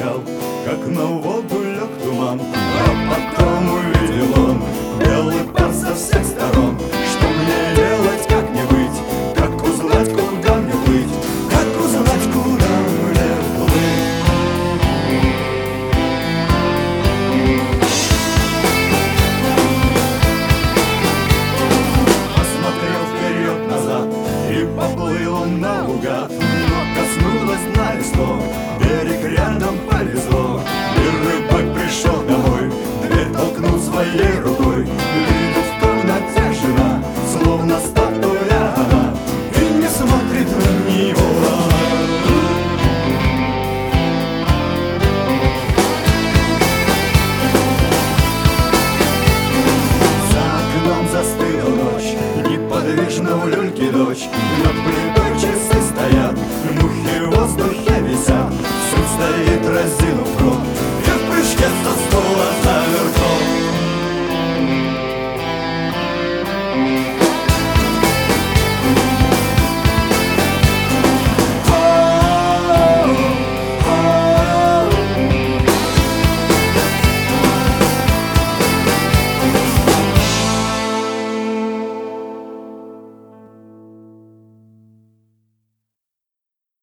молчал, как на воду лег туман. А потом увидел он белый пар со всех сторон. Что мне делать, как не быть, как узнать, куда мне плыть, как узнать, куда мне плыть. Посмотрел вперед-назад, и поплыл он наугад. Но коснулась на весло, берег рядом повезло. И рыбак пришел домой, дверь толкнул своей рукой. Видит в комнате жена, словно статуя она, и не смотрит на него. За окном застыла ночь, неподвижно у люльки дочь. Над плитой